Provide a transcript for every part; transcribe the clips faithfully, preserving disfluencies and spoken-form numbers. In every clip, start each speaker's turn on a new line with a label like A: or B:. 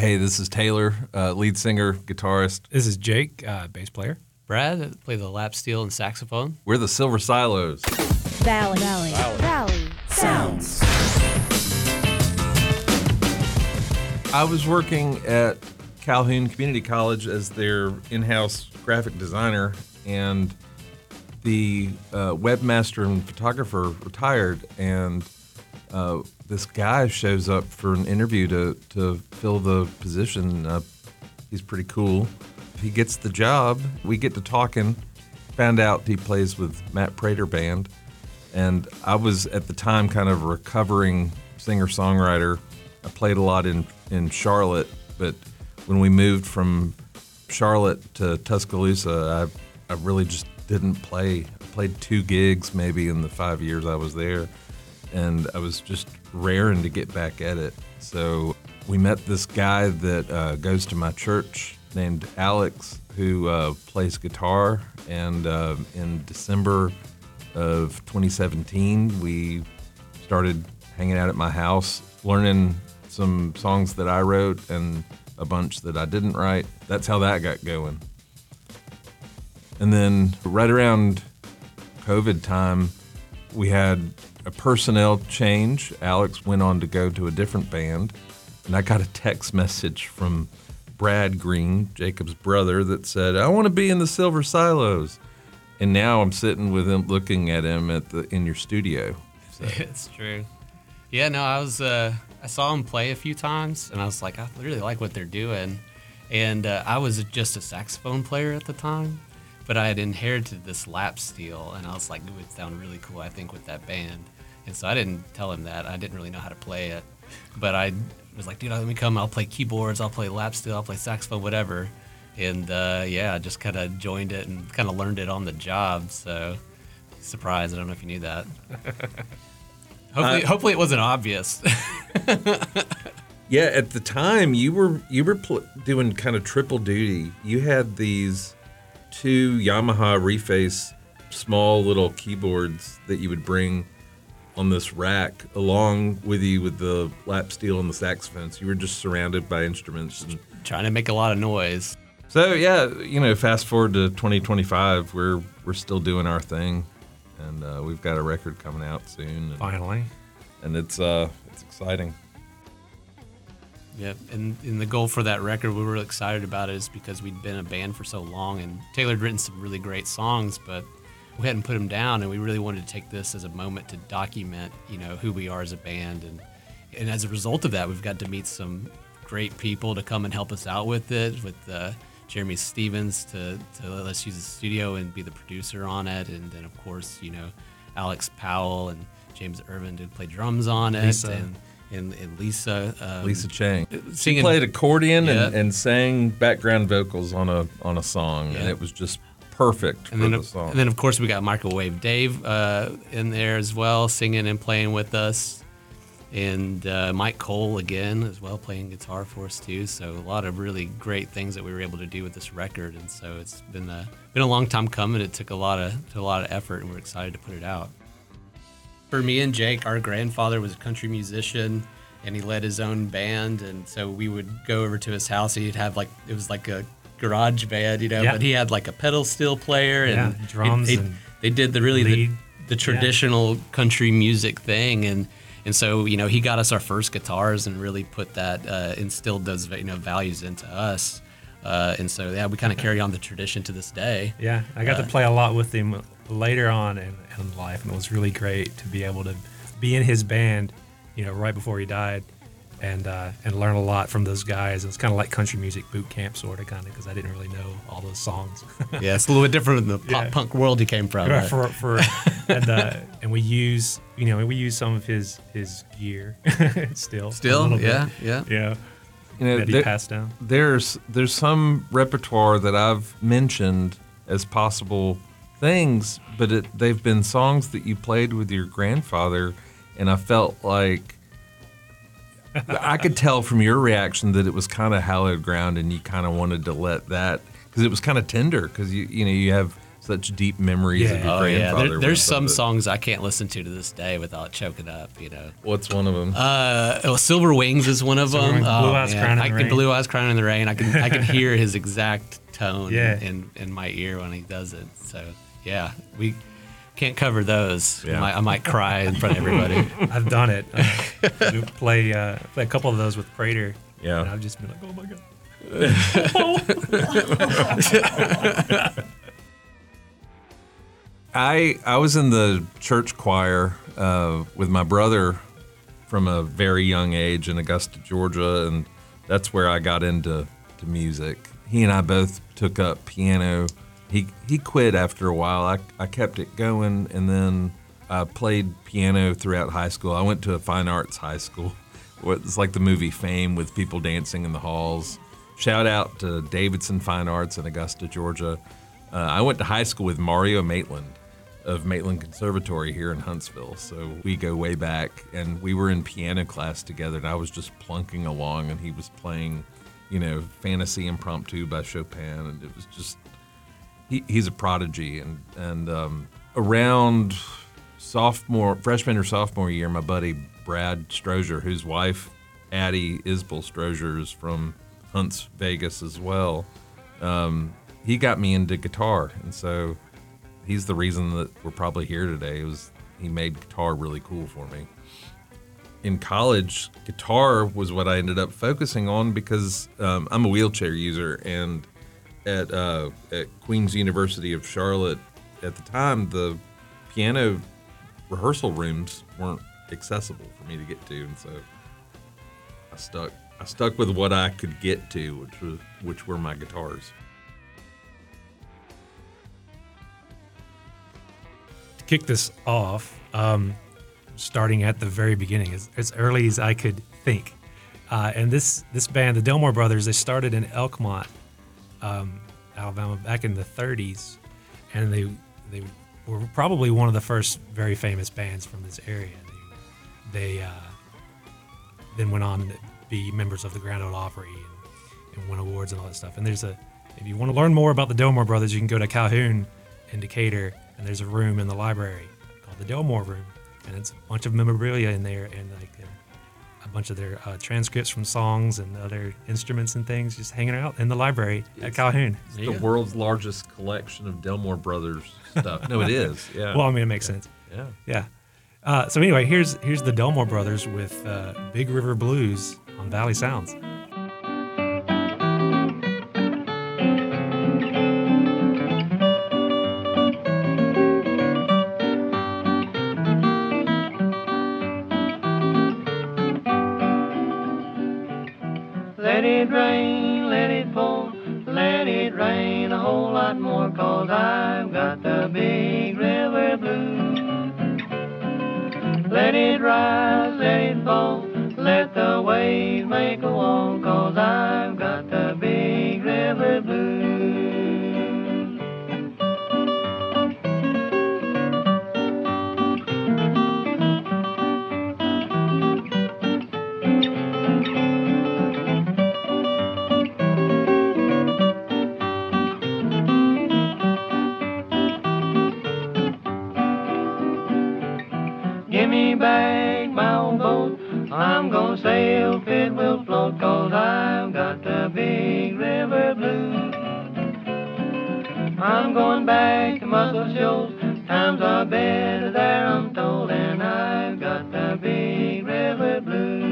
A: Hey, this is Taylor, uh, lead singer, guitarist.
B: This is Jake, uh, bass player.
C: Brad, I play the lap steel and saxophone.
A: We're the Silver Silos.
D: Valley. Valley. Valley. Valley. Sounds.
A: I was working at Calhoun Community College as their in-house graphic designer, and the uh, webmaster and photographer retired, and uh, this guy shows up for an interview to, to fill the position. Uh, he's pretty cool. He gets the job. We get to talking. Found out he plays with Matt Prater Band, and I was at the time kind of a recovering singer-songwriter. I played a lot in, in Charlotte, but when we moved from Charlotte to Tuscaloosa, I, I really just didn't play. I played two gigs maybe in the five years I was there, and I was just raring to get back at it. So we met this guy that uh, goes to my church named Alex, who uh, plays guitar, and uh, in December of twenty seventeen, we started hanging out at my house, learning some songs that I wrote and a bunch that I didn't write. That's how that got going. And then right around COVID time, we had a personnel change. Alex went on to go to a different band, and I got a text message from Brad Green, Jacob's brother, that said, "I want to be in the Silver Silos." And now I'm sitting with him, looking at him at the in your studio. So.
C: It's true. Yeah, no, I was uh, I saw him play a few times, and I was like, I really like what they're doing. And uh, I was just a saxophone player at the time, but I had inherited this lap steel, and I was like, it would sound really cool, I think, with that band. And so I didn't tell him that. I didn't really know how to play it. But I was like, dude, let me come. I'll play keyboards, I'll play lap steel, I'll play saxophone, whatever. And uh, yeah, I just kind of joined it and kind of learned it on the job. So surprised. I don't know if you knew that. Hopefully, uh, hopefully it wasn't obvious.
A: Yeah, at the time you were you were pl- doing kind of triple duty. You had these two Yamaha Reface small little keyboards that you would bring on this rack along with you with the lap steel and the saxophones. You were just surrounded by instruments and
C: trying to make a lot of noise.
A: So yeah, you know, fast forward to twenty twenty-five, we're we're still doing our thing. And uh, we've got a record coming out soon. And,
B: Finally.
A: And it's uh, it's exciting.
C: Yep, and, and the goal for that record, we were really excited about it, is because we'd been a band for so long, and Taylor had written some really great songs, but we hadn't put them down, and we really wanted to take this as a moment to document, you know, who we are as a band. And, and as a result of that, we've got to meet some great people to come and help us out with it, with uh, Jeremy Stevens to, to let us use the studio and be the producer on it. And then, of course, you know, Alex Powell and James Irvin did play drums on it.
B: Lisa.
C: And, and, and Lisa. Um,
A: Lisa Chang.
C: Singing,
A: she played accordion
C: yeah.
A: and, and sang background vocals on a on a song, yeah. And it was just perfect
C: and
A: for
C: then,
A: the song.
C: And then, of course, we got Microwave Dave uh, in there as well, singing and playing with us. And uh, Mike Cole again as well, playing guitar for us too. So a lot of really great things that we were able to do with this record. And so it's been a been a long time coming. It took a lot of took a lot of effort, and we're excited to put it out. For me and Jake, our grandfather was a country musician, and he led his own band. And so we would go over to his house. He'd have like it was like a garage band, you know,
B: yeah.
C: but he had like a pedal steel player and
B: yeah, drums.
C: They,
B: and
C: they did the really the, the traditional
B: yeah.
C: country music thing. And And so, you know, he got us our first guitars and really put that, uh, instilled those, you know, values into us. Uh, and so, yeah, we kind of carry on the tradition to this day.
B: Yeah, I got
C: uh,
B: to play a lot with him later on in, in life, and it was really great to be able to be in his band, you know, right before he died, and uh, and learn a lot from those guys. It was kind of like country music boot camp, sort of, kind of, because I didn't really know all those songs.
C: Yeah, it's a little bit different than the pop
B: yeah.
C: punk world he came from.
B: Right, for, for, and, uh, and we use, you know, we use some of his his gear still.
C: Still, yeah,
B: bit.
C: yeah,
B: yeah.
A: You know,
B: that he
A: there,
B: passed down.
A: There's there's some repertoire that I've mentioned as possible things, but it, they've been songs that you played with your grandfather, and I felt like I could tell from your reaction that it was kind of hallowed ground, and you kind of wanted to let that, because it was kind of tender, because you you know you have such deep memories of
B: Yeah.
A: your
C: Oh yeah,
A: grandfather.
C: there,
A: with
C: there's some
A: of it.
C: songs I can't listen to to this day without choking up. You know,
A: What's one of them?
C: uh, oh, Silver Wings is one of
B: Silver
C: them.
B: Wings,
C: Oh,
B: Blue Eyes
C: man.
B: Crying in
C: I
B: the
C: can
B: Rain.
C: Blue Eyes Crying in the Rain. I can I can hear his exact tone
B: Yeah.
C: in, in my ear when he does it. So yeah, we can't cover those.
A: Yeah.
C: I, might, I might cry in front of everybody.
B: I've done it. Uh, we play uh, play a couple of those with Prater.
A: Yeah.
B: And I've just been like, oh my god.
A: I I was in the church choir uh, with my brother from a very young age in Augusta, Georgia, and that's where I got into to music. He and I both took up piano. He he quit after a while. I I kept it going, and then I played piano throughout high school. I went to a fine arts high school. It's like the movie Fame with people dancing in the halls. Shout out to Davidson Fine Arts in Augusta, Georgia. Uh, I went to high school with Mario Maitland of Maitland Conservatory here in Huntsville. So we go way back, and we were in piano class together, and I was just plunking along, and he was playing, you know, Fantasy Impromptu by Chopin, and it was just, he, he's a prodigy. And, and um, around sophomore, freshman or sophomore year, my buddy Brad Strozier, whose wife, Addie Isbell Strozier, is from Hunts, Vegas as well, um, he got me into guitar, and so he's the reason that we're probably here today. It was he made guitar really cool for me. In college, guitar was what I ended up focusing on because um, I'm a wheelchair user, and at uh, at Queen's University of Charlotte at the time, the piano rehearsal rooms weren't accessible for me to get to, and so I stuck I stuck with what I could get to, which was which were my guitars.
B: To kick this off, um, starting at the very beginning, as, as early as I could think. Uh, and this this band, the Delmore Brothers, they started in Elkmont, um, Alabama, back in the thirties, and they they were probably one of the first very famous bands from this area. They, they uh, then went on to be members of the Grand Ole Opry and, and won awards and all that stuff. And there's a, if you want to learn more about the Delmore Brothers, you can go to Calhoun in Decatur, and there's a room in the library called the Delmore Room, and it's a bunch of memorabilia in there, and like a, a bunch of their uh, transcripts from songs and other instruments and things just hanging out in the library at Calhoun.
A: It's the world's largest collection of Delmore Brothers stuff. No, it is. Yeah.
B: Well, I mean, it makes sense.
A: Yeah.
B: Yeah. Uh, so anyway, here's here's the Delmore Brothers with uh, Big River Blues on Valley Sounds.
E: Let it rain, let it pour, let it rain a whole lot more, 'cause I've got the Big River Blues. Let it rise, let it fall, let the waves make a wall, 'cause I've got the Big River Blues. Give me back my old boat, I'm gonna sail, fit will float, 'cause I've got the Big River Blues. I'm going back to Muscle Shoals, times are better there I'm told, and I've got the Big River Blues.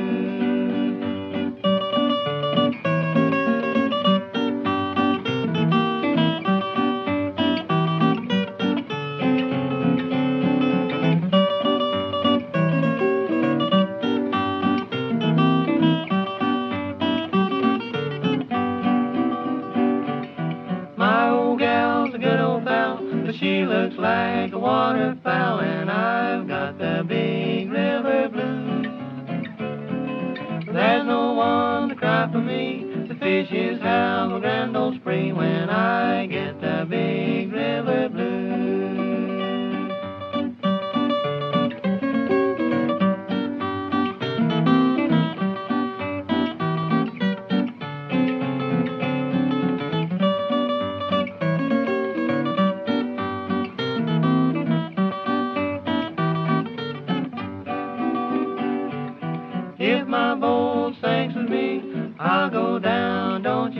E: My old gal's a good old pal, but she looks like a waterfowl, and I've got the Big River Blues. There's no one to cry for me, the fishes have a grand old spree when I get the Big River Blues.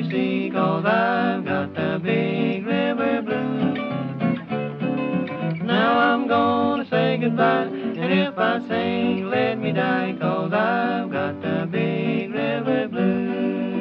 E: sea, 'cause I've got the big river blues. Now I'm gonna say goodbye, and if I sing, let me die, 'cause I've got the big river blues.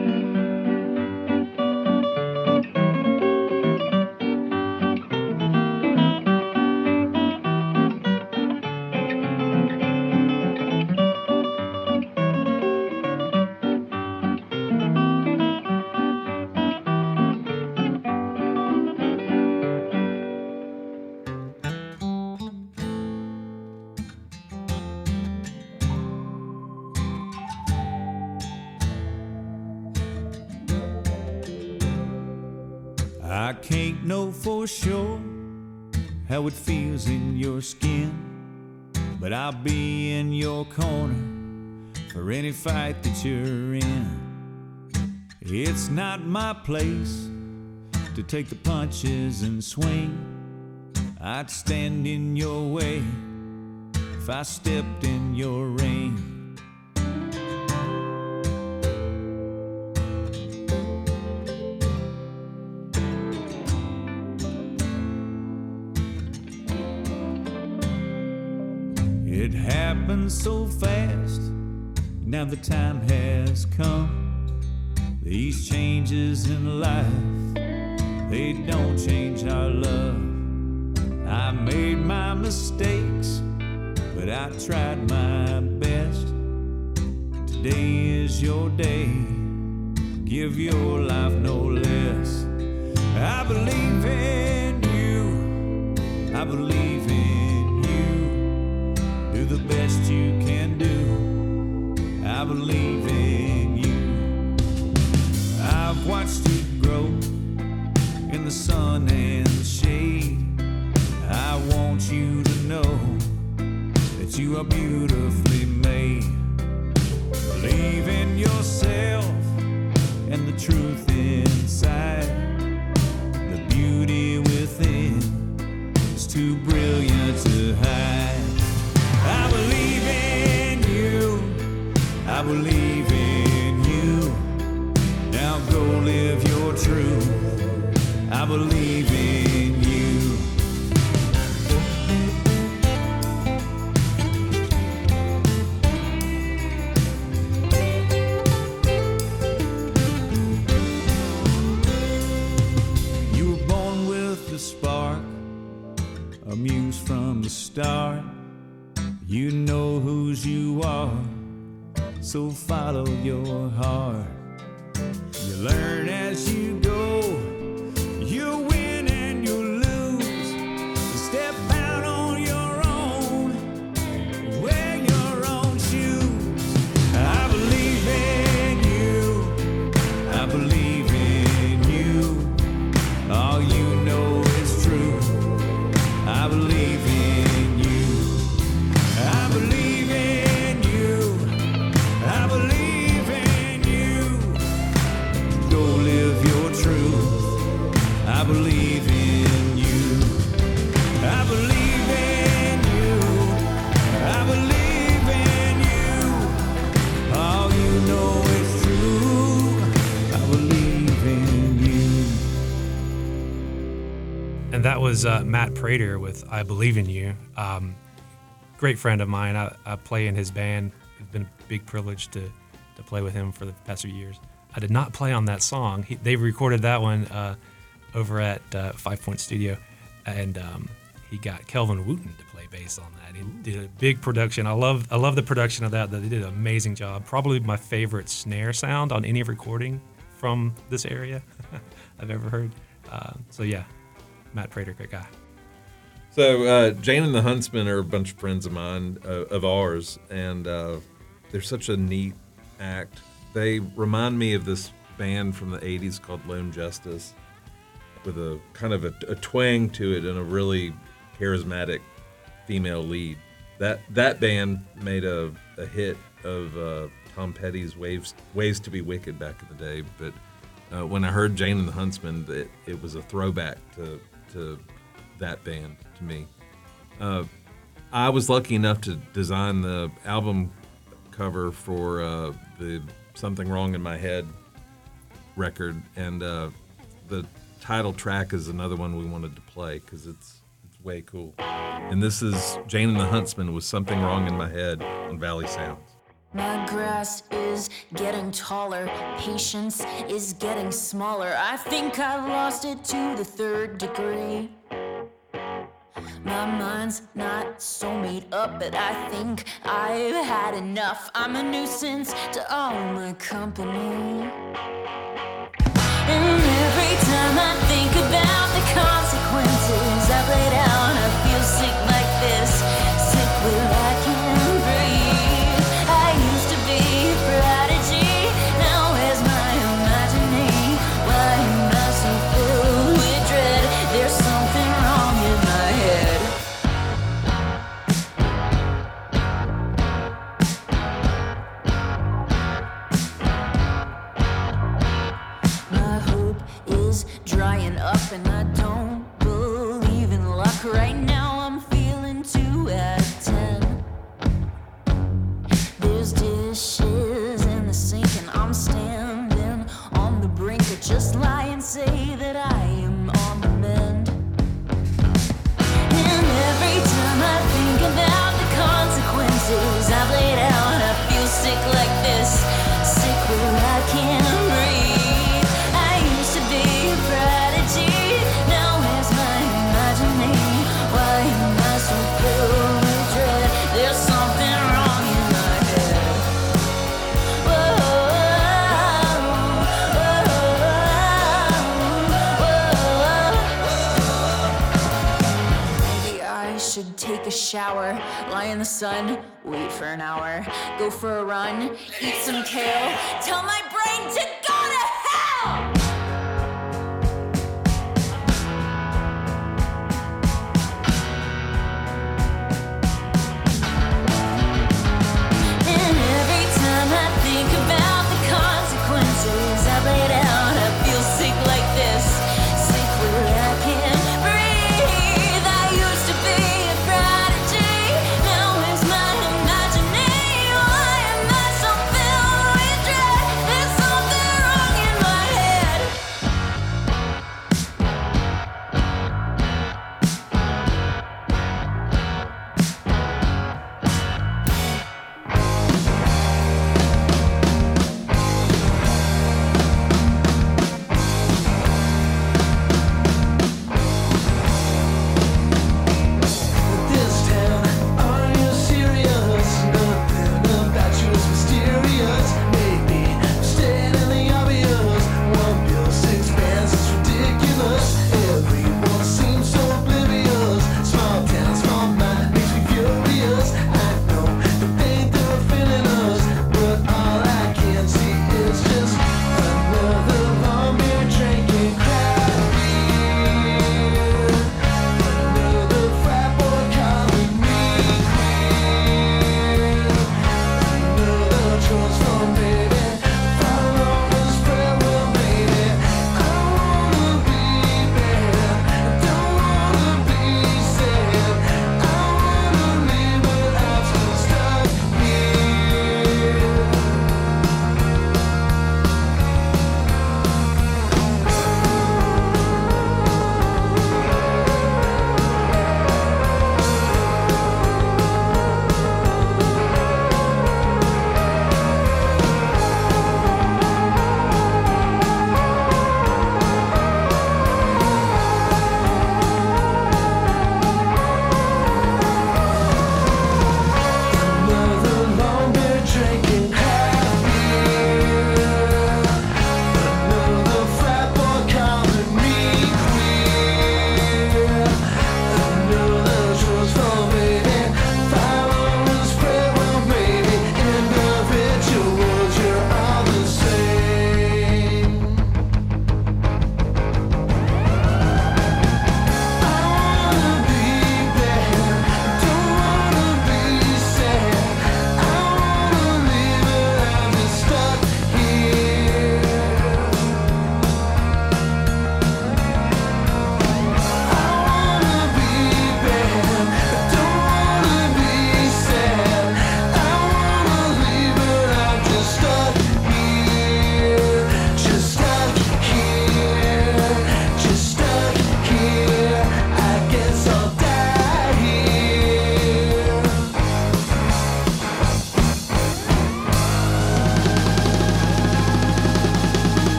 F: I can't know for sure how it feels in your skin, but I'll be in your corner for any fight that you're in. It's not my place to take the punches and swing. I'd stand in your way if I stepped in your ring. It happened so fast, now the time has come. These changes in life, they don't change our love. I made my mistakes, but I tried my best. Today is your day, give your life no less. I believe in you, I believe in you. Do the best you can do, I believe in you. I've watched you grow in the sun and the shade. I want you to know that you are beautifully made. Believe in yourself and the truth inside. The beauty within is too brilliant to hide. I believe in you, I believe in you. Now go live your truth, I believe in you. You were born with a spark, a muse from the start. You know whose you are, so follow your heart. You learn as you go, you win and you lose. You step out on your own, wear your own shoes. I believe in you, I believe in you. All you know is true, I believe in you. I believe in you, I believe in you. Go live your truth, I believe in you. I believe in you, I believe in you. All you know is true, I believe in you.
B: And that was uh, Matt Prater with I Believe in You. Um, great friend of mine. I, I play in his band. It's been a big privilege to, to play with him for the past few years. I did not play on that song. He, they recorded that one uh, over at uh, Five Point Studio, and um, he got Kelvin Wooten to play bass on that. He did a big production. I love I love the production of that. They did an amazing job. Probably my favorite snare sound on any recording from this area I've ever heard. Uh, so yeah, Matt Prater, great guy.
A: So uh, Jane and the Huntsmen are a bunch of friends of mine, uh, of ours, and uh, they're such a neat act. They remind me of this band from the eighties called Lone Justice, with a kind of a, a twang to it and a really charismatic female lead. That that band made a, a hit of uh, Tom Petty's Ways, Ways to be Wicked back in the day, but uh, when I heard Jane and the Huntsmen, it, it was a throwback to, to that band to me. Uh, I was lucky enough to design the album cover for uh, the Something Wrong in My Head record, and uh, the title track is another one we wanted to play because it's it's way cool. And this is Jane and the Huntsman with Something Wrong in My Head on Valley Sounds.
G: My grass is getting taller, patience is getting smaller. I think I lost it to the third degree. My mind's not so made up, but I think I've had enough. I'm a nuisance to all my company. And every time I think about the consequences I've laid out, I feel sick like this, sick where I can't breathe. I used to be a prodigy, now where's my imagining? Why am I so filled with dread? There's something wrong in my head. My hope is drying up and I don't believe in luck. Right now I'm feeling two out of ten. There's dishes in the sink and I'm standing on the brink. I just lie and say that I am on the mend. And every time I think about the consequences I've laid out, I feel sick like this, sick where I can't breathe. I used to be a prodigy, now where's my imagining? Why am I so filled with dread? There's something wrong in my head. Whoa, whoa, whoa. Maybe I should take a shower, lie in the sun, wait for an hour, go for a run, eat some kale, tell my brain to go to hell! And every time I think about the consequences I've laid out, I feel sick like this, sick where I can't breathe. I used to be a prodigy, now where's my imagining? Why am I so filled with dread? There's something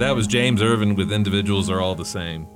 A: That was James Irvin with Individuals Are All the Same.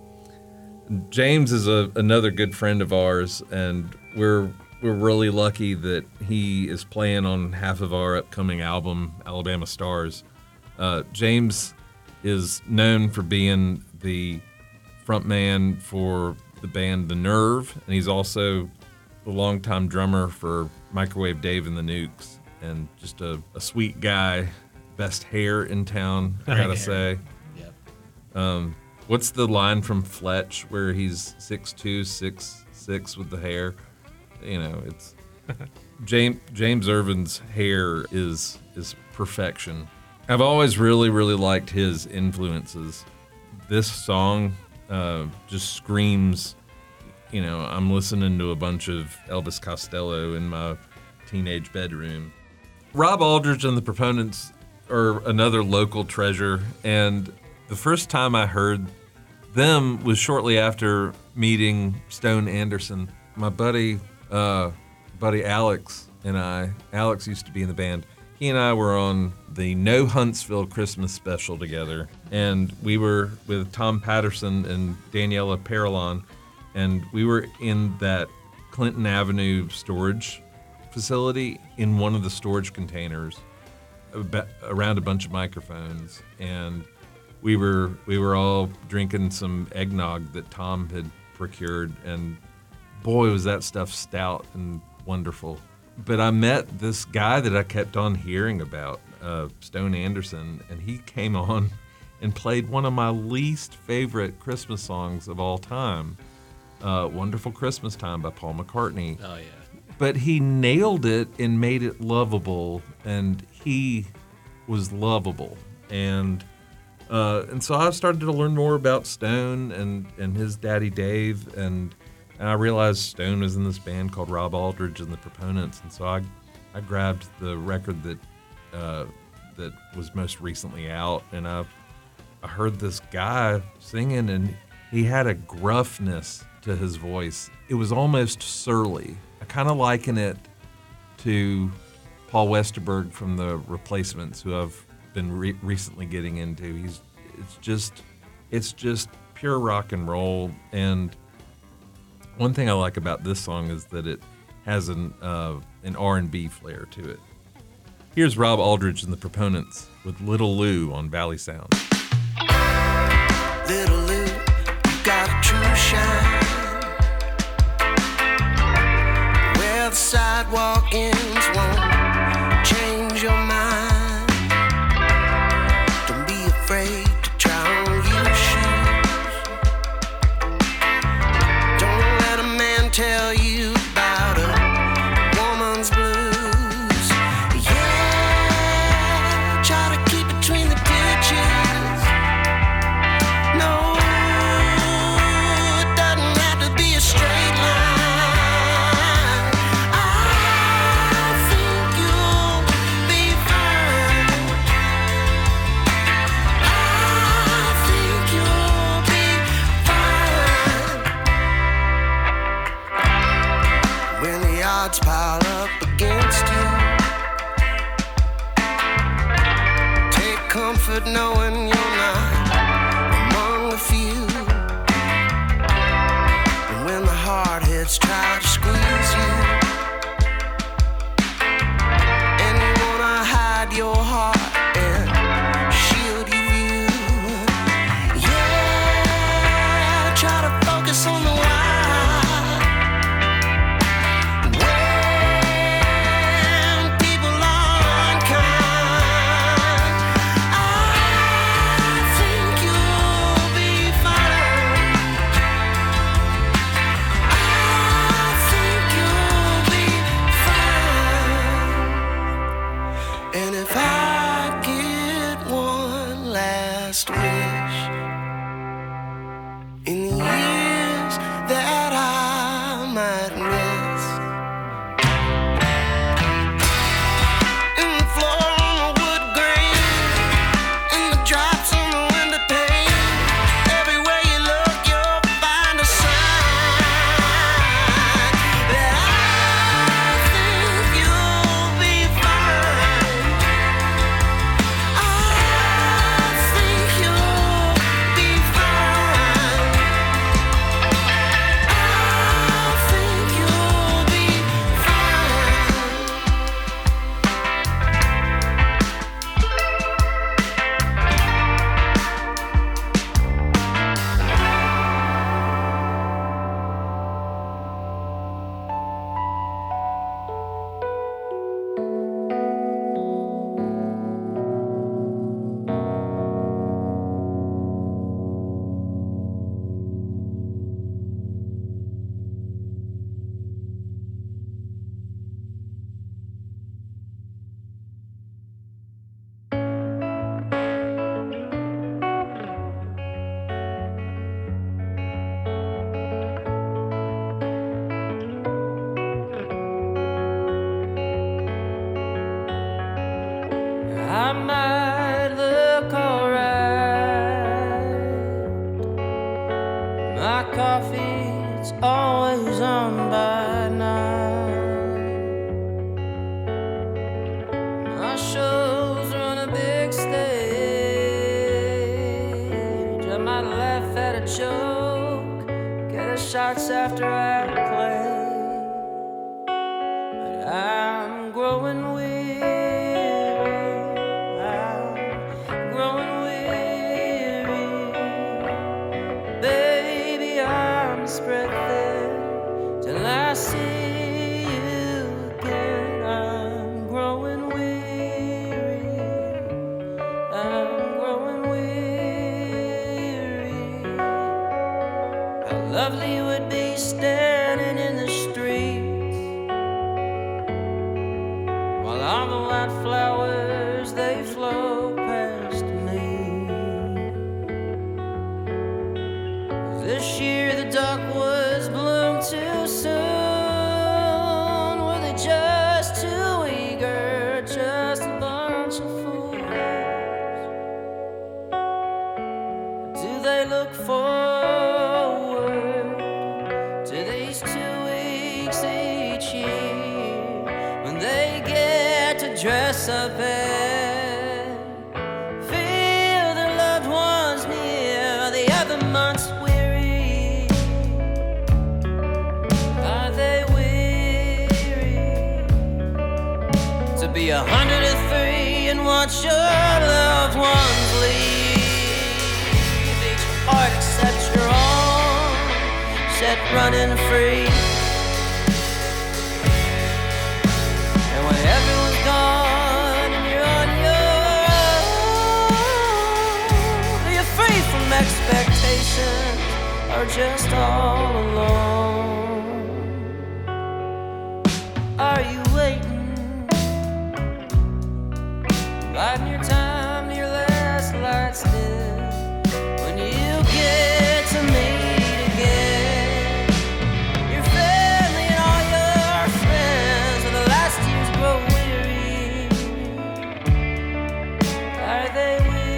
A: James is a, another good friend of ours, and we're we're really lucky that he is playing on half of our upcoming album, Alabama Stars. Uh, James is known for being the frontman for the band The Nerve, and he's also the longtime drummer for Microwave Dave and the Nukes, and just a, a sweet guy. Best hair in town, I gotta say.
C: Yep.
A: Um, what's the line from Fletch where he's six two, six six with the hair? You know, it's James James Irvin's hair is is perfection. I've always really really liked his influences. This song uh, just screams. You know, I'm listening to a bunch of Elvis Costello in my teenage bedroom. Rob Aldridge and the Proponents are another local treasure, and the first time I heard them was shortly after meeting Stone Anderson. My buddy, uh, buddy Alex and I, Alex used to be in the band. He and I were on the No Huntsville Christmas special together, and we were with Tom Patterson and Daniela Paralon, and we were in that Clinton Avenue storage facility in one of the storage containers around a bunch of microphones, and we were we were all drinking some eggnog that Tom had procured, and boy was that stuff stout and wonderful. But I met this guy that I kept on hearing about, uh, Stone Anderson, and he came on and played one of my least favorite Christmas songs of all time, uh, Wonderful Christmas Time by Paul McCartney.
C: Oh, yeah.
A: But he nailed it and made it lovable, and he was lovable. And uh, and so I started to learn more about Stone and, and his daddy Dave, and, and I realized Stone was in this band called Rob Aldridge and the Proponents, and so I I grabbed the record that uh, that was most recently out, and I I heard this guy singing, and he had a gruffness to his voice. It was almost surly. I kind of liken it to Paul Westerberg from The Replacements, who I've been re- recently getting into. He's it's just it's just pure rock and roll. And one thing I like about this song is that it has an uh, an R and B flair to it. Here's Rob Aldridge and the Proponents with Little Lou on Valley Sound.
H: Little Lou, you got a true shine. Where the sidewalk ends won't change your mind. Don't be afraid to try on your shoes. Don't let a man tell you about a woman's blues. Yeah, try to keep between the ditches. No, it doesn't have to be a straight line. I think you'll be fine. I think you'll be fine. When the odds pile up against you, take comfort knowing you're not among the few. And when the hard hits try to squeeze you, and you wanna hide your heart and shield your view, yeah, try to focus on the why. When people are unkind, I think you'll be fine. I think you'll be fine. And if I get one last wish in the years that I might miss, in the floor on the wood grain, in the drops on the window pane, everywhere you look you'll find a sign that I think you'll be fine. I think you'll
I: I might look alright. My coffee's always on by nine. My shows are on a big stage. I might laugh at a joke, get a shots after I play. But I'm growing weary. Spread thin till I see you again. I'm growing weary. I'm growing weary. How lovely it would be standing in the streets while all the white flowers they flow past me. This year the dogwoods bloom too soon. Were they just too eager, just a bunch of fools? Do they look forward to these two weeks each year when they get to dress up and feel their loved ones near? The other months be a hundred and three and watch your loved ones leave. Each heart except your own, set running free. And when everyone's gone and you're on your own, you're free from expectations or just all alone. Are you waiting? Biding your time to your last light's dim when you get to meet again your family and all your friends. When the last years grow weary, are they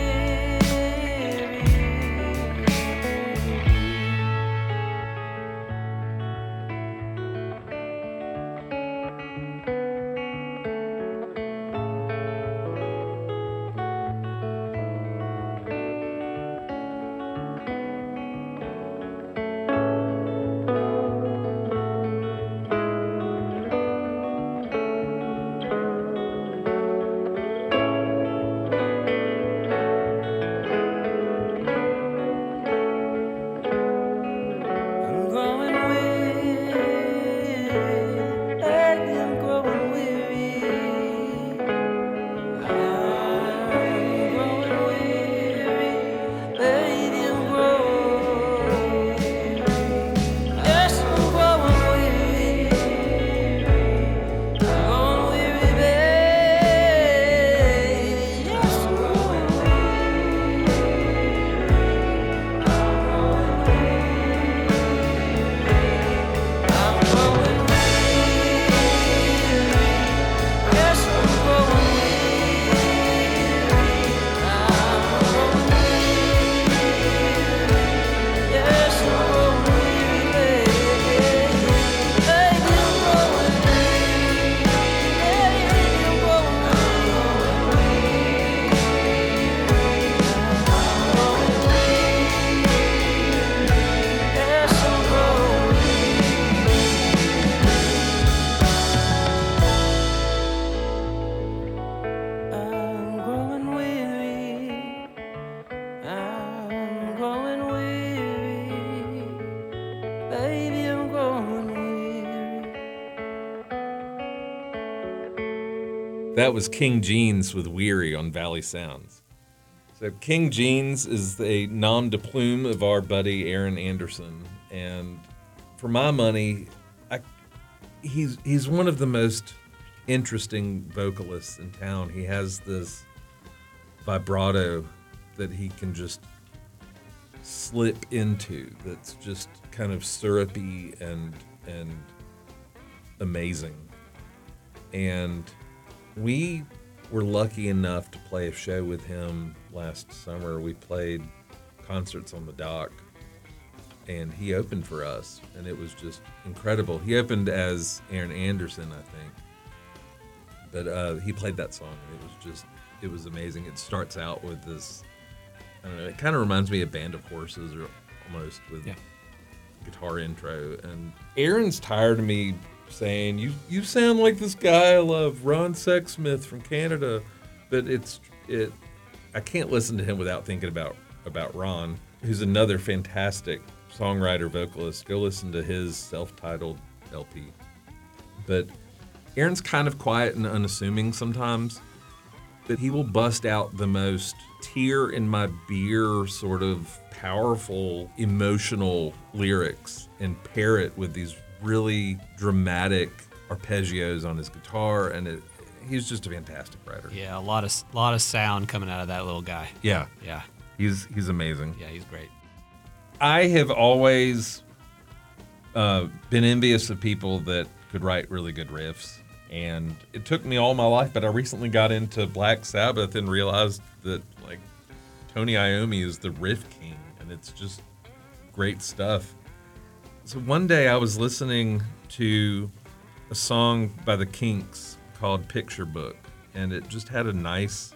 A: That was King Jeans with Weary on Valley Sounds. So King Jeans is a nom de plume of our buddy Aaron Anderson, and for my money, I, he's he's one of the most interesting vocalists in town. He has this vibrato that he can just slip into that's just kind of syrupy and and amazing. And we were lucky enough to play a show with him last summer. We played concerts on the dock, and he opened for us, and it was just incredible. He opened as Aaron Anderson, I think, but uh, he played that song, and it was just, it was amazing. It starts out with this, I don't know, it kind of reminds me of Band of Horses, or almost, with
B: Yeah.
A: guitar intro. And Aaron's tired of me saying, you you sound like this guy I love, Ron Sexsmith from Canada. But it's it I can't listen to him without thinking about about Ron, who's another fantastic songwriter, vocalist. Go listen to his self-titled L P. But Aaron's kind of quiet and unassuming sometimes, but he will bust out the most tear in my beer sort of powerful, emotional lyrics and pair it with these really dramatic arpeggios on his guitar, and it, he's just a fantastic writer.
C: Yeah, a lot of lot of sound coming out of that little guy.
A: Yeah,
C: Yeah,
A: he's he's amazing.
C: yeah, he's great.
A: I have always uh, been envious of people that could write really good riffs, and it took me all my life, but I recently got into Black Sabbath and realized that, like, Tony Iommi is the riff king, and it's just great stuff. So one day I was listening to a song by the Kinks called Picture Book, and it just had a nice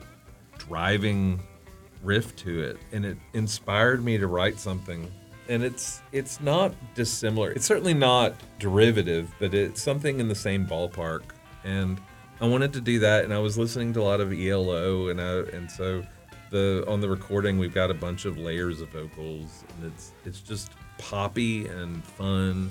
A: driving riff to it, and it inspired me to write something. And it's it's not dissimilar. It's certainly not derivative, but it's something in the same ballpark. And I wanted to do that, and I was listening to a lot of E L O, and I, and so the on the recording we've got a bunch of layers of vocals, and it's it's just poppy and fun,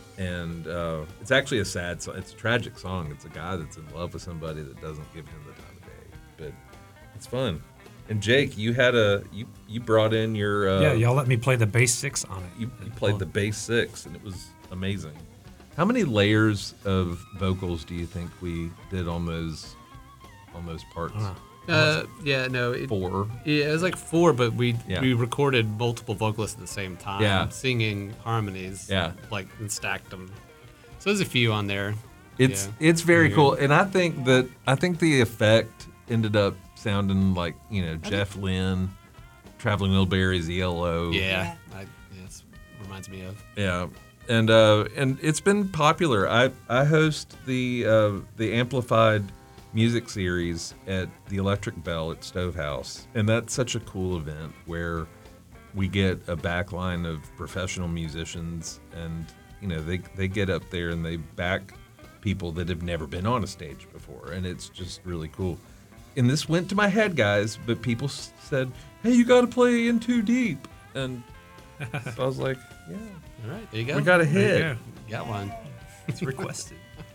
A: and uh, it's actually a sad song. It's a tragic song. It's a guy that's in love with somebody that doesn't give him the time of day, but it's fun. And Jake, you had a you you brought in your uh,
B: yeah, y'all let me play the bass six on it.
A: you, you played the bass six, and it was amazing. How many layers of vocals do you think we did on those on those parts?
B: Uh,
C: Uh, yeah, no, it,
A: Four.
C: yeah, it was like four, but we
A: Yeah.
C: we recorded multiple vocalists at the same time,
A: Yeah.
C: singing harmonies,
A: Yeah.
C: like and stacked them. So there's a few on there.
A: It's
C: Yeah.
A: it's very
C: Yeah.
A: cool, and I think that I think the effect ended up sounding like, you know, Jeff Lynne, Traveling Wilburys, E L O.
C: Yeah, I, yeah, it reminds me of.
A: Yeah, and uh, and it's been popular. I I host the uh, the Amplified music series at the Electric Bell at Stovehouse, and that's such a cool event where we get a backline of professional musicians, and you know they they get up there and they back people that have never been on a stage before, and it's just really cool. And this went to my head, guys, but people s- said, "Hey, you got to play In Too Deep," and so I was like, "Yeah,
C: All right, there you go.
A: we got a
B: there
A: hit."
B: you go.
C: got one.
B: It's requested.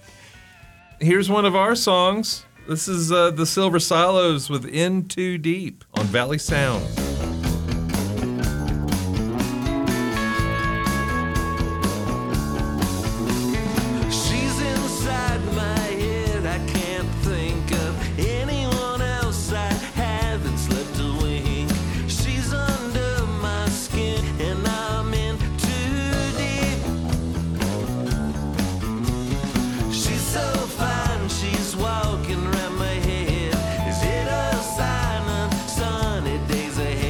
A: Here's one of our songs. This is uh, the Silver Silos with In Too Deep on Valley Sounds.
H: She's inside my head. I can't think of anyone else I haven't slept a wink. She's under my skin, and I'm in too deep. She's so fine, she's walking around my head. Is it a sign of sunny days ahead?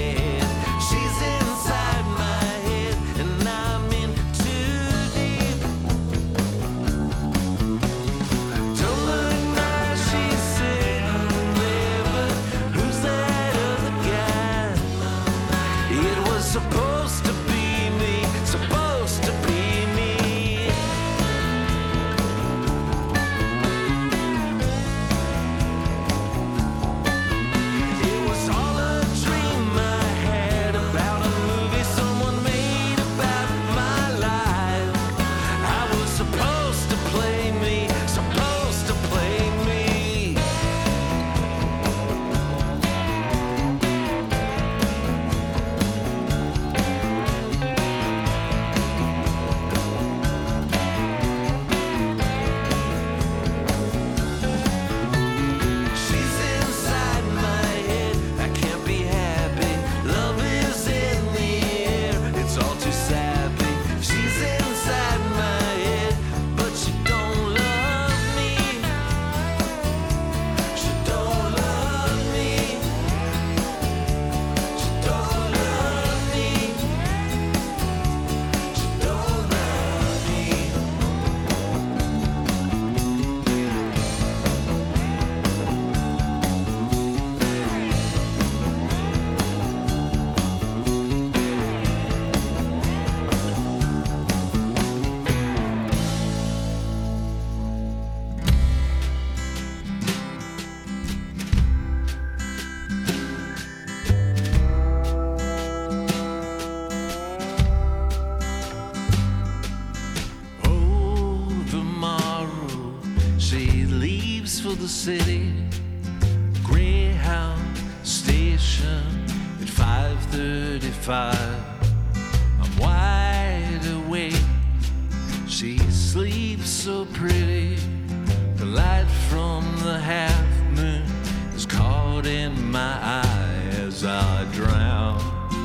F: City, Greyhound station at five thirty-five. I'm wide awake. She sleeps so pretty. The light from the half moon is caught in my eye as I drown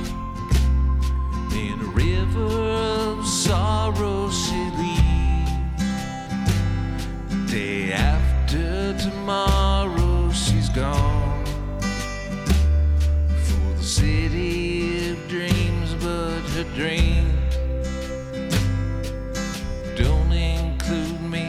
F: in a river of sorrow. She leaves the day after tomorrow. She's gone for the city of dreams, but her dreams don't include me.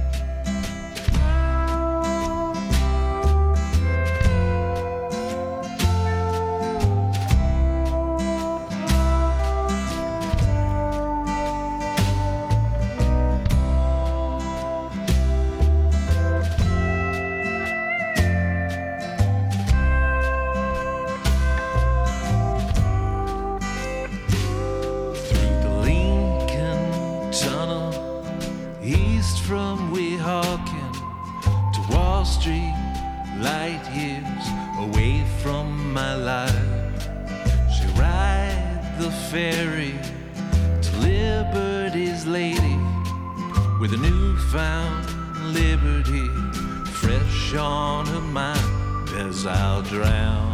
F: Through the Lincoln Tunnel, east from Weehawken to Wall Street, light years away from my life. She ride the ferry to Liberty's Lady with a newfound liberty fresh on her mind as I'll drown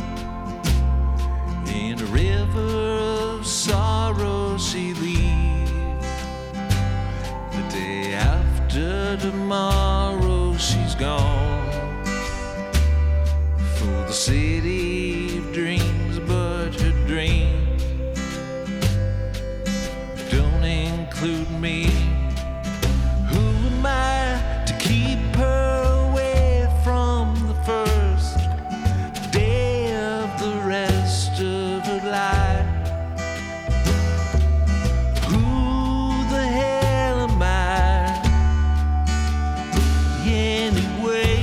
F: in a river of sorrow. She leaves the day after tomorrow. She's gone for the city of dreams, but her dreams don't include me. Who am I to keep her away from the first day of the rest of her life? Who the hell am I anyway?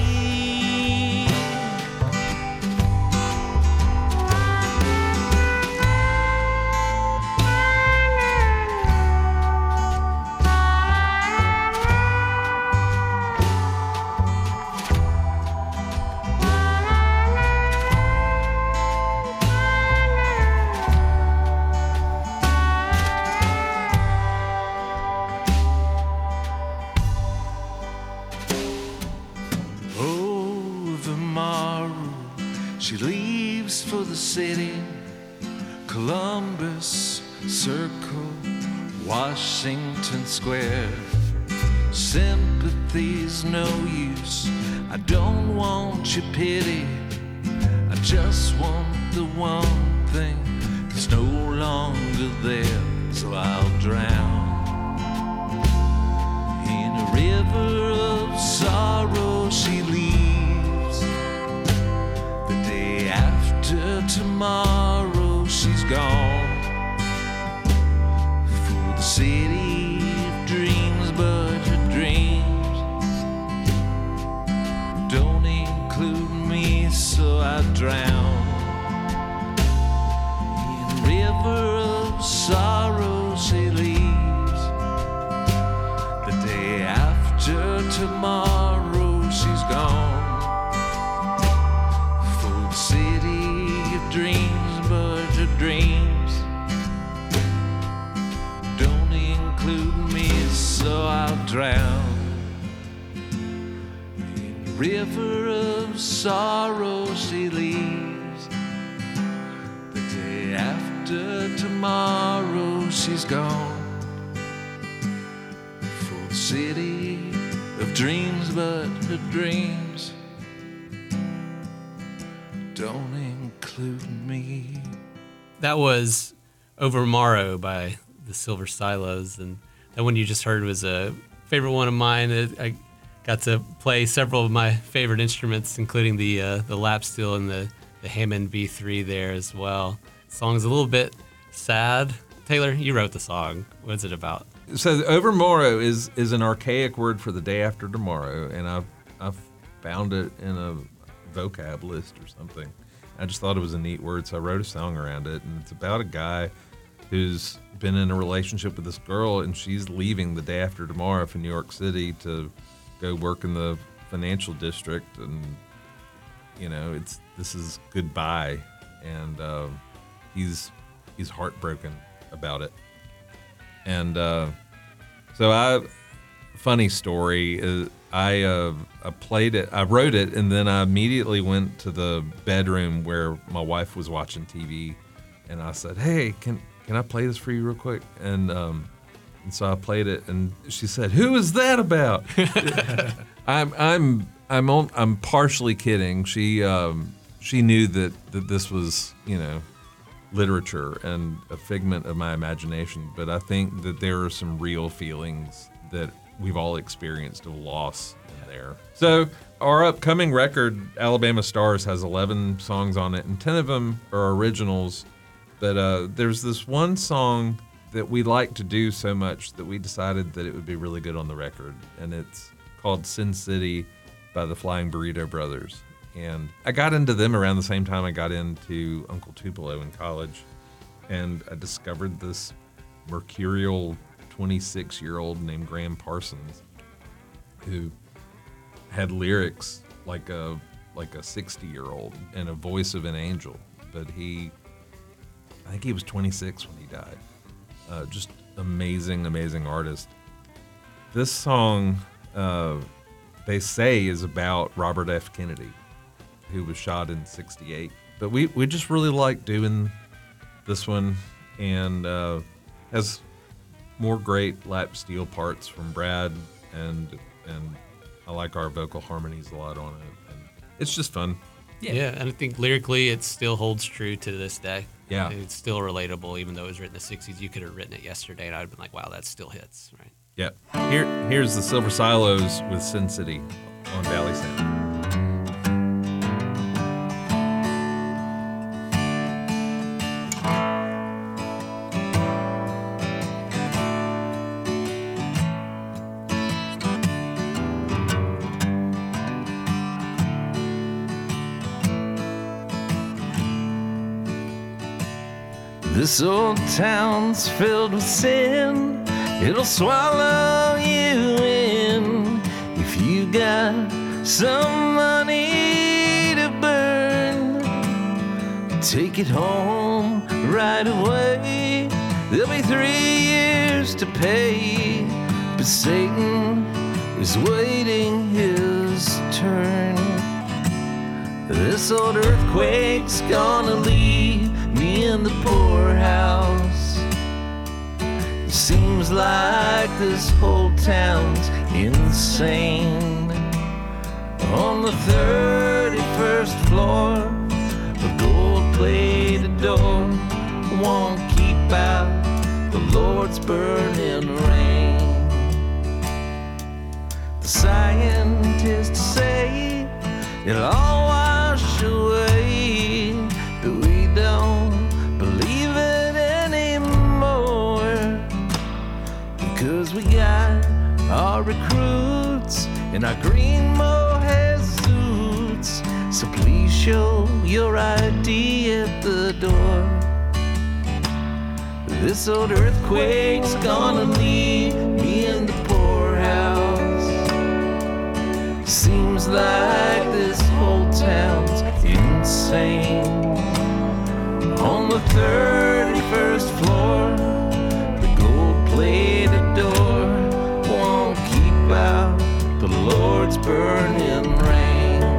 F: Over Maru, she leaves for the city. Columbus Circle, Washington Square. Sympathy's no use. I don't want your pity. I just want the one thing that's no longer there. So I'll drown in a river of sorrow. She leaves the day after tomorrow. She's gone for the city of dreams, but her dreams don't include me. So I drown in a river of sorrow. She leaves the day after tomorrow. She's gone for the city of dreams, but her dreams don't include me. So I'll drown in a river of sorrow. She leaves the day after tomorrow. She's gone for the city of dreams, but her dreams don't include me.
C: That was Over Morrow by the Silver Silos, and that one you just heard was a favorite one of mine. It, I got to play several of my favorite instruments, including the uh, the lap steel and the, the Hammond B three there as well. The song's a little bit sad. Taylor, you wrote the song. What's it about?
A: So over morrow is is an archaic word for the day after tomorrow, and I've I've found it in a vocab list or something. I just thought it was a neat word, so I wrote a song around it, and it's about a guy who's been in a relationship with this girl, and she's leaving the day after tomorrow from New York City to go work in the financial district, and you know, it's this is goodbye, and uh, he's he's heartbroken about it. And uh, so I, funny story is I uh, I played it, I wrote it, and then I immediately went to the bedroom where my wife was watching T V, and I said, "Hey, can can I play this for you real quick?" And um, and so I played it, and she said, "Who is that about?" I'm I'm I'm on, I'm partially kidding. She um, she knew that, that this was, you know, literature and a figment of my imagination, but I think that there are some real feelings that we've all experienced of loss in there. So our upcoming record, Alabama Stars, has eleven songs on it, and ten of them are originals. But uh, there's this one song that we like to do so much that we decided that it would be really good on the record, and it's called Sin City by the Flying Burrito Brothers. And I got into them around the same time I got into Uncle Tupelo in college, and I discovered this mercurial twenty-six-year-old named Graham Parsons, who had lyrics like a like a sixty-year-old and a voice of an angel. But he, I think he was twenty-six when he died. Uh, just amazing, amazing artist. This song, uh, they say, is about Robert F. Kennedy, who was shot in sixty-eight. But we, we just really like doing this one, and uh, has more great lap steel parts from Brad, and and I like our vocal harmonies a lot on it. And it's just fun.
C: Yeah. yeah, and I think lyrically it still holds true to this day.
A: Yeah.
C: It's still relatable, even though it was written in the sixties. You could have written it yesterday, and I'd have been like, wow, that still hits, right?
A: Yeah. Here, here's the Silver Silos with Sin City on Valley Sound.
J: This old town's filled with sin. It'll swallow you in if you got some money to burn. Take it home right away. There'll be three years to pay, but Satan is waiting his turn. This old earthquake's gonna leave me in the poorhouse. It seems like this whole town's insane. On the thirty-first floor, a gold-plated door won't keep out the Lord's burning rain. The scientists say it'll all wash away, but we don't believe it anymore, because we got our recruits in our green mohair suits. So please show your I D at the door. This old earthquake's gonna leave me in the poorhouse. Seems like this whole town's insane. On the thirty-first floor, the gold-plated door won't keep out the Lord's burning rain.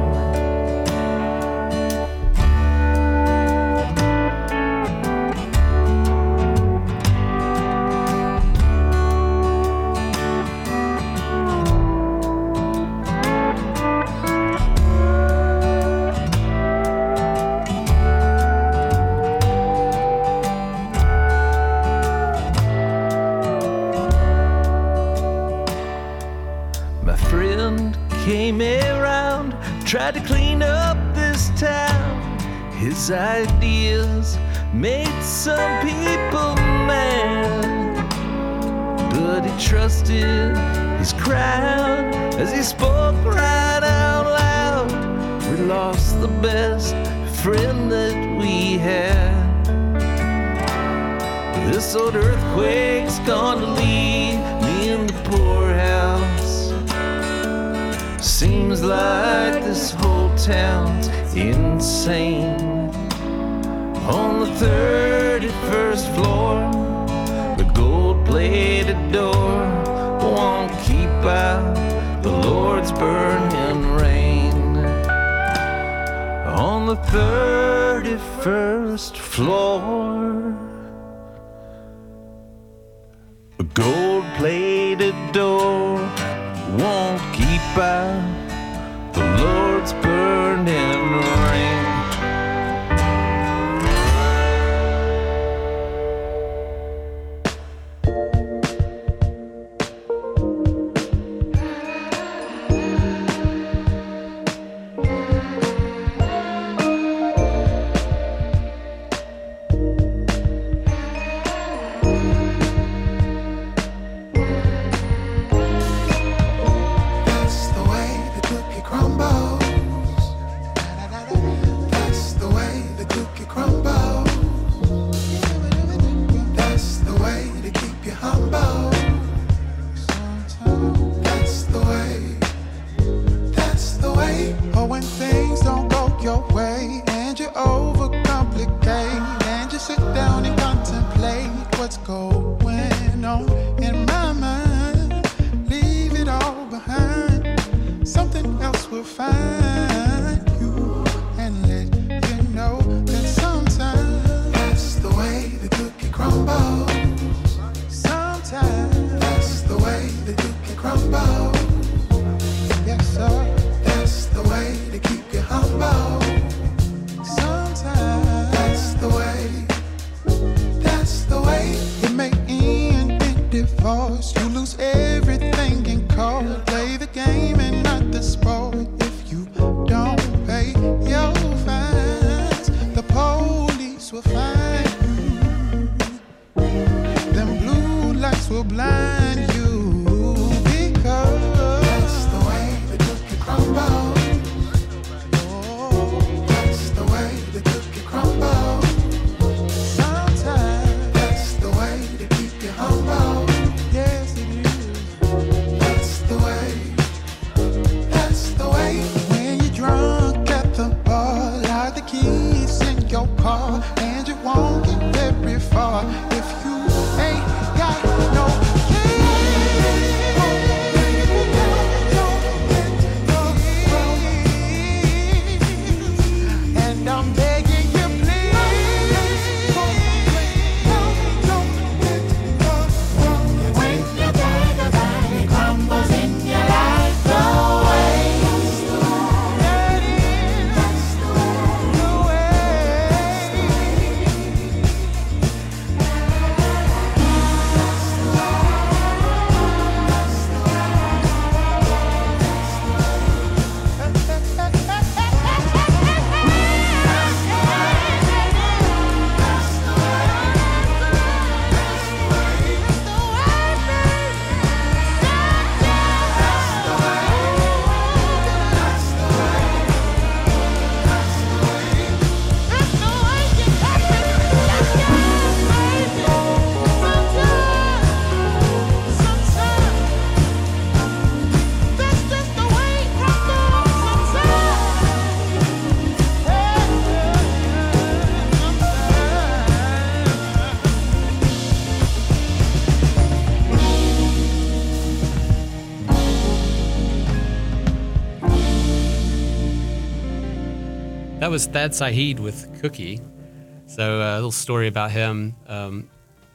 J: Came around, tried to clean up this town. His ideas made some people mad, but he trusted his crowd as he spoke right out loud. We lost the best friend that we had. This old earthquake's gonna leave me in the poorhouse. Seems like this whole town's insane. On the thirty-first floor, the gold-plated door won't keep out the Lord's burning rain. On the thirty-first floor, a gold-plated door won't keep out the Lord's burning rain.
C: That was Thad Saeed with Cookie. So uh, a little story about him. Um,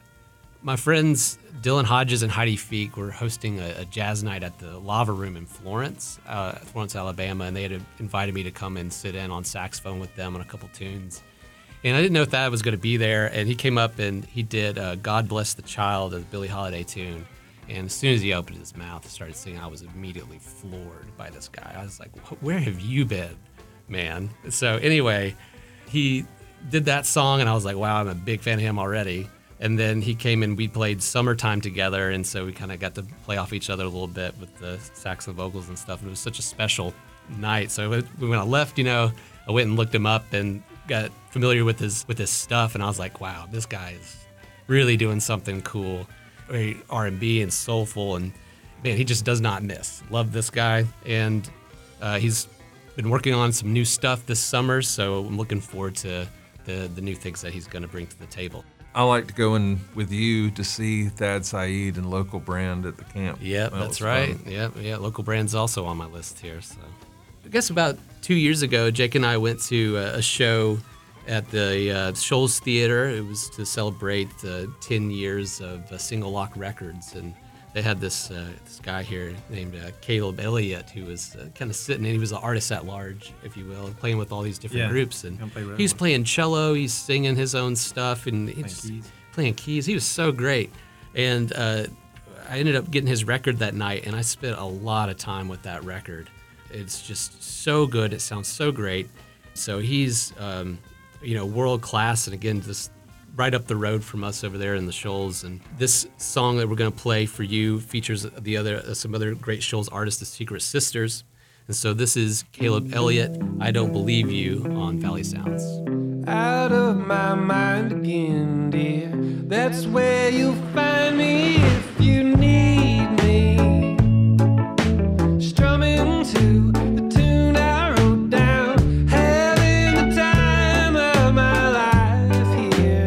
C: my friends Dylan Hodges and Heidi Feek were hosting a, a jazz night at the Lava Room in Florence, uh, Florence, Alabama, and they had invited me to come and sit in on saxophone with them on a couple tunes. And I didn't know Thad was going to be there, and he came up and he did uh, God Bless the Child, a Billie Holiday tune. And as soon as he opened his mouth and started singing, I was immediately floored by this guy. I was like, where have you been, man? So anyway, he did that song, and I was like, wow, I'm a big fan of him already. And then he came and we played Summertime together, and so we kind of got to play off each other a little bit with the sax and vocals and stuff. And it was such a special night. So when I left, you know, I went and looked him up and got familiar with his with his stuff, and I was like, wow, this guy is really doing something cool, very R and B and soulful, and man, he just does not miss. Love this guy. And Uh, he's been working on some new stuff this summer, so I'm looking forward to the, the new things that he's going to bring to the table.
A: I like to go in with you to see Thad Saeed and Local Brand at the camp.
C: Yeah,
A: That
C: that's
A: was
C: right.
A: fun.
C: Yeah, yeah. Local Brand's also on my list here. So, I guess about two years ago, Jake and I went to a, a show at the uh, Shoals Theater. It was to celebrate uh, ten years of uh, Single Lock Records, and they had this uh, this guy here named uh, Caleb Elliott, who was uh, kind of sitting in. He was an artist at large, if you will, playing with all these different
B: Yeah,
C: groups. And
B: can play really
C: he was
B: well.
C: playing cello. He's singing his own stuff, and he's
B: keys.
C: playing keys. He was so great. And uh, I ended up getting his record that night, and I spent a lot of time with that record. It's just so good. It sounds so great. So he's, um, you know, world class, and again, just right up the road from us over there in the Shoals. And this song that we're going to play for you features the other uh, some other great Shoals artists, the Secret Sisters. And so this is Caleb Elliott, I Don't Believe You, on Valley Sounds.
J: Out of my mind again, dear. That's where you'll find me if you need me. Strumming to the tune I wrote down, having the time of my life here.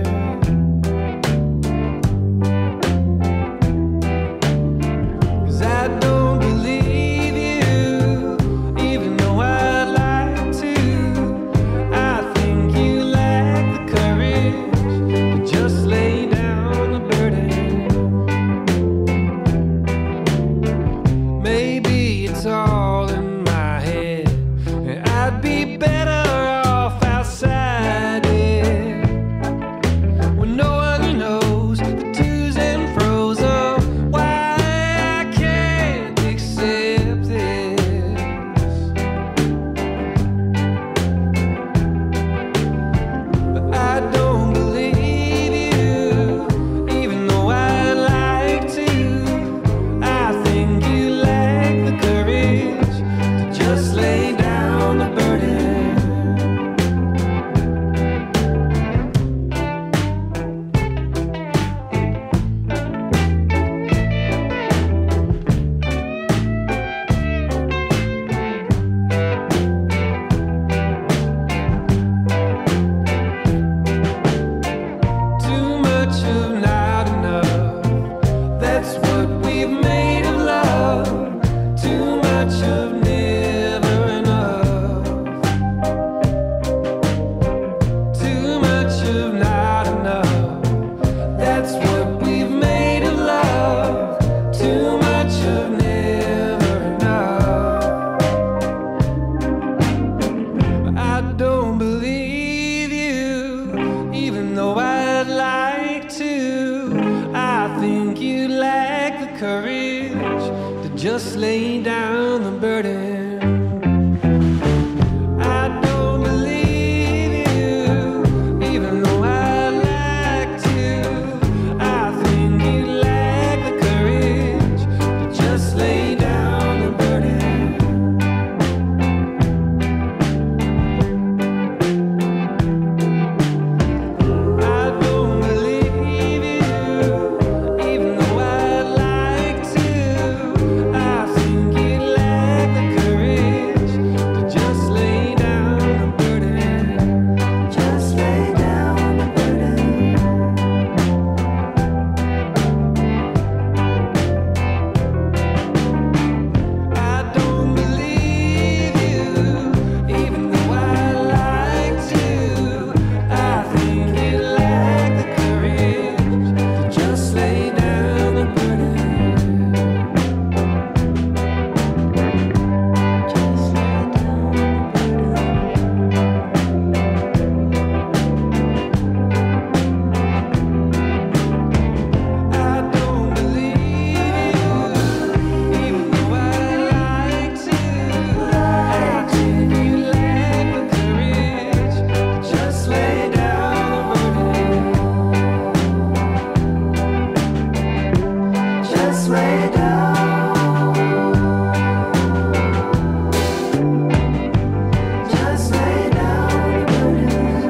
J: 'Cause I don't believe you, even though I'd like to. I think you lack the courage to just lay down the burden. Maybe it's all in my head, and I'd be better off outside it, when no one knows the to's and fro's of why I can't accept this. But I don't believe you, even though I'd like to. I think you lack the courage to just lay down the burden. Too much of not enough. That's what we've made of love. Too much of never enough. Too much of not enough. That's what we've made of love. Too much of never enough. I don't believe you, even though I'd like to. I think you lack the courage to just lay down the burden. I don't believe you, even though I'd like to. I think you lack the courage to just lay down the burden. I don't believe you, even though I'd like to. I think you lack the courage to just lay down the burden. Just lay down the burden. I don't believe you, even though I'd like to. I think you lack the courage to just lay down the burden. Just lay down the burden. I don't believe you, even though I'd like to. I think you lack the courage to just lay down the burden. Just lay down. Just lay down the burden.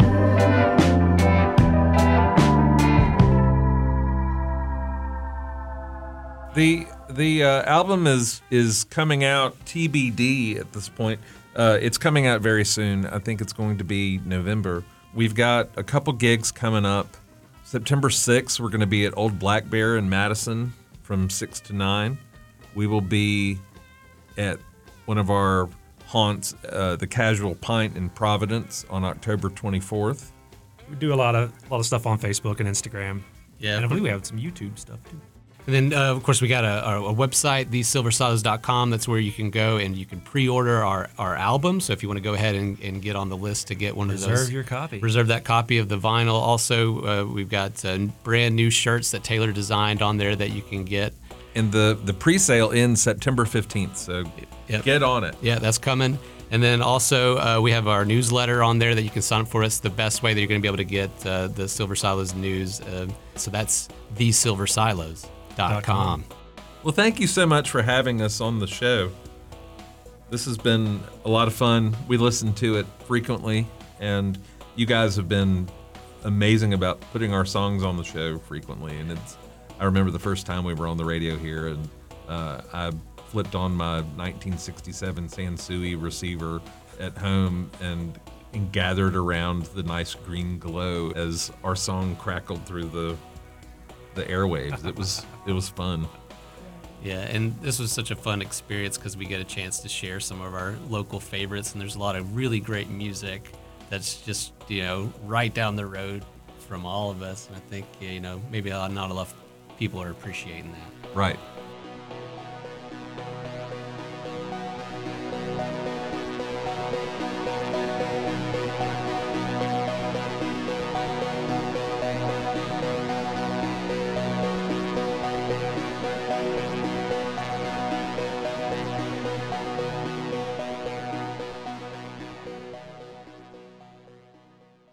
A: The The uh, album is is coming out T B D at this point. Uh, it's coming out very soon. I think it's going to be November. We've got a couple gigs coming up. September sixth, we're going to be at Old Black Bear in Madison from six to nine. We will be at one of our haunts, uh, the Casual Pint in Providence, on October twenty-fourth.
B: We do a lot of a lot of stuff on Facebook and Instagram.
C: Yeah.
B: And I believe we have some YouTube stuff too.
C: And then, uh, of course, we got a, a, a website, the silver silos dot com. That's where you can go and you can pre-order our, our album. So if you want to go ahead and, and get on the list to get one
B: Reserve
C: of those.
B: your copy.
C: Reserve that copy of the vinyl. Also, uh, we've got uh, brand new shirts that Taylor designed on there that you can get.
A: And the, the pre-sale ends September fifteenth, so
C: Yep.
A: get on it.
C: Yeah, that's coming. And then also, uh, we have our newsletter on there that you can sign up for. It's the best way that you're going to be able to get uh, the Silver Silos news. Uh, so that's the silver silos dot com.
A: Well, thank you so much for having us on the show. This has been a lot of fun. We listen to it frequently, and you guys have been amazing about putting our songs on the show frequently. And it's, I remember the first time we were on the radio here, and uh, I flipped on my nineteen sixty-seven Sansui receiver at home and, and gathered around the nice green glow as our song crackled through the the airwaves. It was it was fun.
C: Yeah, and this was such a fun experience because we get a chance to share some of our local favorites, and there's a lot of really great music that's just, you know, right down the road from all of us. And I think, you know, maybe not enough people are appreciating that.
A: Right.